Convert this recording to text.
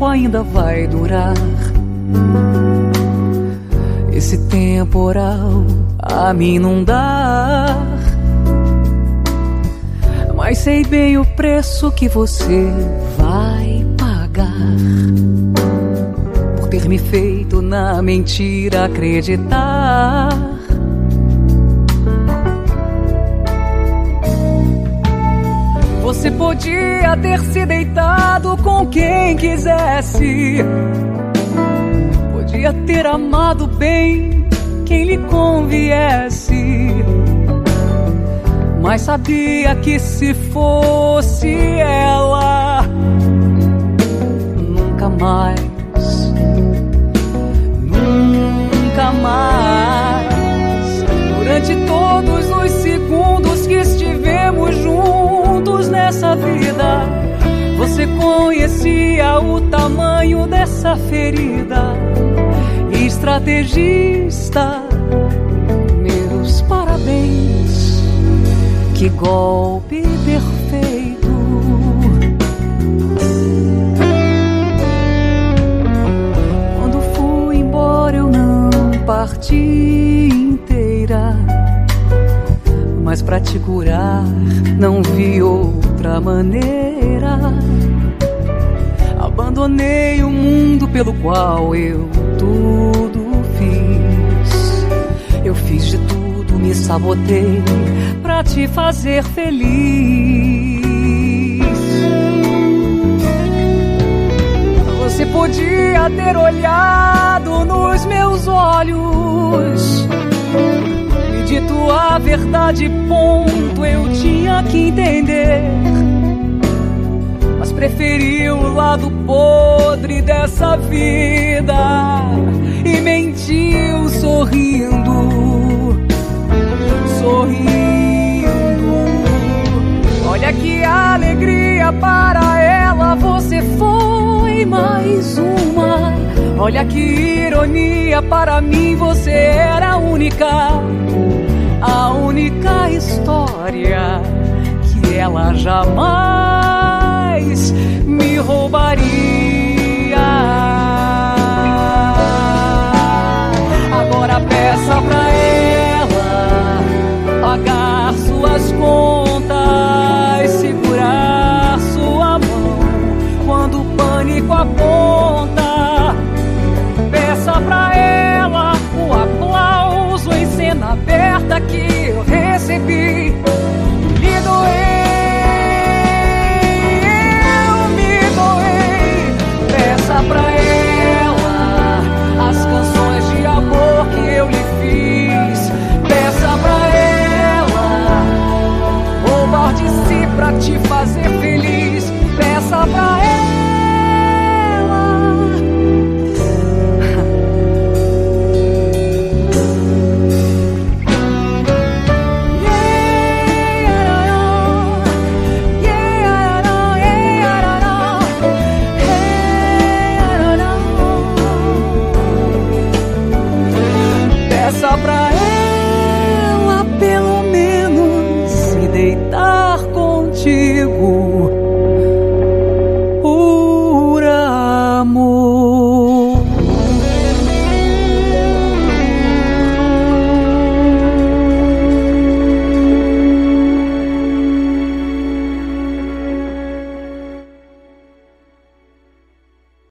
ainda vai durar. Esse temporal a mim não dá, mas sei bem o preço que você vai pagar por ter me feito na mentira acreditar. Você podia ter se deitado com quem quisesse, podia ter amado bem quem lhe conviesse, mas sabia que se fosse ela, nunca mais, nunca mais. Durante todos os segundos que estivemos juntos nessa vida, você conhecia o tamanho dessa ferida. Estrategista, meus parabéns, que golpe perfeito. Quando fui embora eu não parti inteira, mas pra te curar não vi outra maneira. Abandonei o mundo pelo qual eu tudo fiz. Eu fiz de tudo, me sabotei pra te fazer feliz. Você podia ter olhado nos meus olhos, me dito a verdade, ponto, eu tinha que entender. Mas preferi o lado podre dessa vida e mentiu sorrindo, sorrindo. Olha que alegria para ela, você foi mais uma. Olha que ironia, para mim você era a única história que ela jamais me roubaria. Agora peça pra ela pagar suas contas, segurar sua mão quando o pânico aponta. Peça pra ela o aplauso em cena aberta que eu recebi. Me doei, pra ela as canções de amor que eu lhe fiz. Peça pra ela roubar de si pra te fazer feliz.